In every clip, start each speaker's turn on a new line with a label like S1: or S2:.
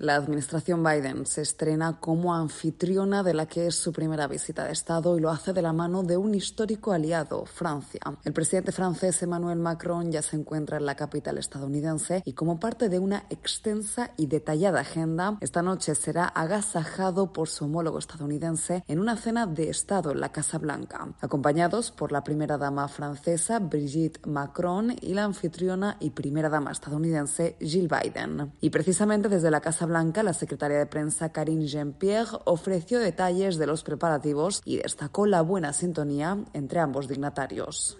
S1: La administración Biden se estrena como anfitriona de la que es su primera visita de Estado y lo hace de la mano de un histórico aliado, Francia. El presidente francés Emmanuel Macron ya se encuentra en la capital estadounidense y como parte de una extensa y detallada agenda, esta noche será agasajado por su homólogo estadounidense en una cena de Estado en la Casa Blanca, acompañados por la primera dama francesa Brigitte Macron y la anfitriona y primera dama estadounidense Jill Biden. Y precisamente desde la Casa Blanca, la secretaria de prensa Karine Jean-Pierre ofreció detalles de los preparativos y destacó la buena sintonía entre ambos dignatarios.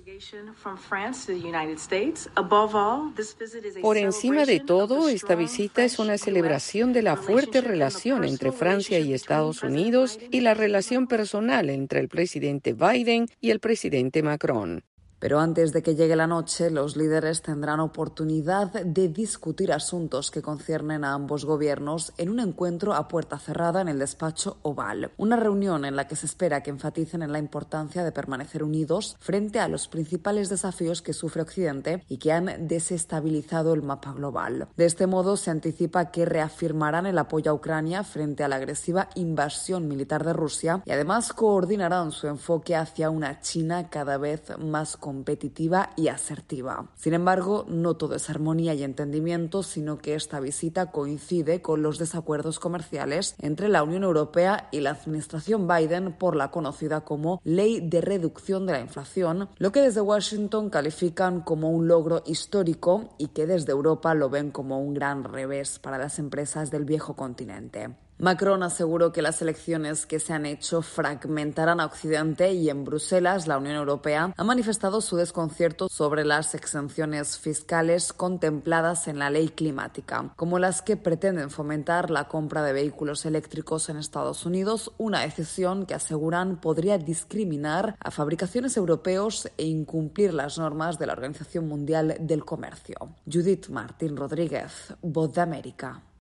S2: Por encima de todo, esta visita es una celebración de la fuerte relación entre Francia y Estados Unidos y la relación personal entre el presidente Biden y el presidente Macron.
S1: Pero antes de que llegue la noche, los líderes tendrán oportunidad de discutir asuntos que conciernen a ambos gobiernos en un encuentro a puerta cerrada en el despacho Oval. Una reunión en la que se espera que enfaticen en la importancia de permanecer unidos frente a los principales desafíos que sufre Occidente y que han desestabilizado el mapa global. De este modo, se anticipa que reafirmarán el apoyo a Ucrania frente a la agresiva invasión militar de Rusia y además coordinarán su enfoque hacia una China cada vez más competitiva y asertiva. Sin embargo, no todo es armonía y entendimiento, sino que esta visita coincide con los desacuerdos comerciales entre la Unión Europea y la administración Biden por la conocida como Ley de Reducción de la Inflación, lo que desde Washington califican como un logro histórico y que desde Europa lo ven como un gran revés para las empresas del viejo continente. Macron aseguró que las elecciones que se han hecho fragmentarán a Occidente y en Bruselas la Unión Europea ha manifestado su desconcierto sobre las exenciones fiscales contempladas en la ley climática, como las que pretenden fomentar la compra de vehículos eléctricos en Estados Unidos, una decisión que aseguran podría discriminar a fabricaciones europeos e incumplir las normas de la Organización Mundial del Comercio. Judith Martín Rodríguez, Voz de América.